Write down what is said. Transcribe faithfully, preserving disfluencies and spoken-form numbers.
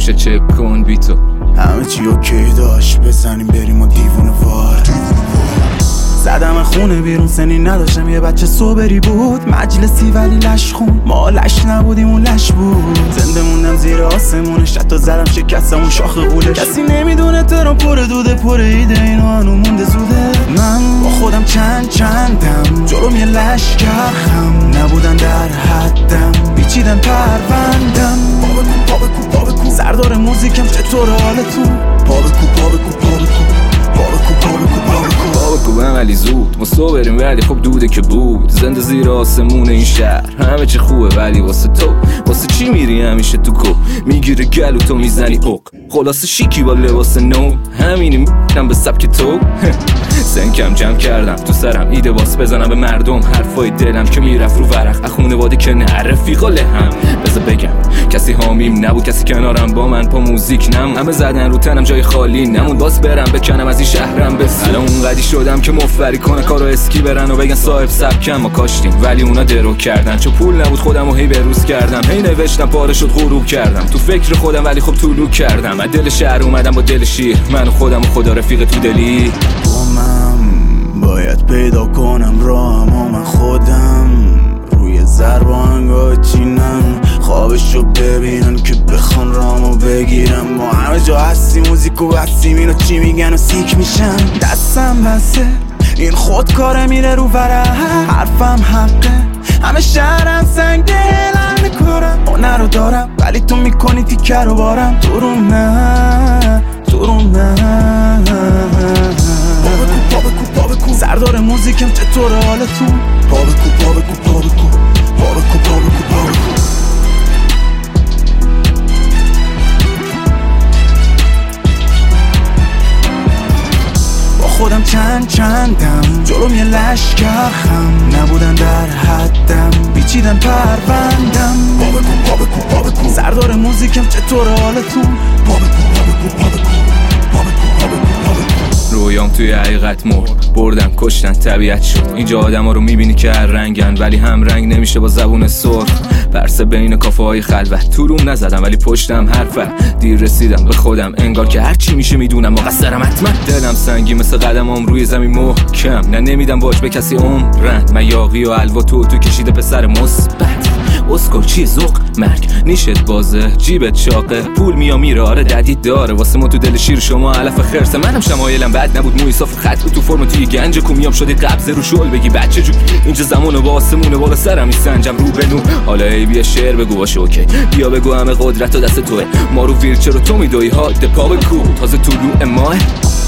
گوشه چک کن بی تو همه چی اوکی داشت بزنیم بریم و دیوونه وار. زدم خونه بیرون سنی نداشتم یه بچه صبری بود مجلسی ولی لش خون ما لش نبودیم اون لش بود. زنده موندم زیر آسمونش حتی زدم شکستم اون شاخ قولش. کسی نمیدونه ترام پر دوده پر ایده اینا هنو مونده زوده. من با خودم چند چندم جلوم یه لشکرم نبودن در حدم بیچیدن پروندم. پا بکن پا بکن پا بکن سردار موزیکم چطور حالتون؟ پا بکن پا بکن پا بکن پا بکن پا بکن پا بکن بکن ولی زود ما صبح بریم ولی خب دوده که بود. زنده زیر آسمون این شهر همه چی خوبه ولی واسه تو واسه چی میری همیشه تو کو میگیره گلو تو میزنی اوق خلاصه شیکی با لباس نو همینی میکنم به سبک تو. سنکم جمع کردم تو سرم ایده واس بزنم به مردم حرفای دلم که میرفت رو ورق اخونه واده که نه رفیقا لهم. بذار بگم کسی حامیم نبود کسی کنارم با من پا موزیک نمون همه زدن رو تنم جای خالی نمون باز برم بکنم از این شهرم بس. الان اونقدی شدم که مفری کنه کارو اسکی برن و بگن صاحب سبکم ما کاشتیم ولی اونا درو کردن چون پول نبود خودم و هی بروز کردم هی نوشتم پاره شد غروب کردم تو فکر خودم ولی خب طولو کردم از دل شهر اومدم با دل شیر من و خودم و خدا رفیق تو دلی. باید پیدا کنم راهم و من خودم روی زربانگاه چینم خوابشو ببینن که بخوان رامو بگیرم. ما همه جا هستی موزیک و هستیم اینو چی میگن و سیک میشن. دستم بسه این خودکاره میره رو ورق حرفم حقه همه شهرم سنگ دلم میکنم هنر رو دارم ولی تو میکنی تیکه رو بارم تو رو نه تو رو نه. پا بکن پا بکن سردار موزیکم چطور حالتون؟ پا بکن پا بکن پا بکن پا بکن پا بکن پا بکن با خودم چند چندم جلوم یه لشکرم نبودن در حدم بیچیدن پروندم. پا بکن پا بکن پا بکن سردار موزیکم چطور حالتون؟ پا بکن پا بکن پا بکن پا بکن پا بکن پا بکن. رویام توی حقیقت مرد بردن کشتن طبیعت شد اینجا آدم ها رو میبینی که هر رنگن ولی هم رنگ نمیشه با زبون سرخ. پرسه بین کافه های خلوت تو روم نزدم ولی پشتم حرفه دیر رسیدم به خودم انگار که هر چی میشه میدونم مقصرم حتما. دلم سنگی مثل قدمام روی زمین محکم نه نمیدم باج به کسی عمرن من یاقی و حلوا تو تو کشیده پسر مثبت اسکل چیه ذوق مرگ نیشت بازه جیبت چاقه پول میا میره آره ددی داره واسه ما تو دل شیر شما علف خرسه. منم شمایلم بد نبود موی صاف خط تو فرم توی گنج کومیام شدی قبضه رو شل بگی بچه جو اینجا زمونه با آسمونه بالا سرم میسنجم رو بنو حالا ای بیا شعر بگو باشه اوکی بیا بگو همه قدرت و دست توه ما رو ویلچر رو تو میدوی ها دپا بکو تازه طلوع ماه.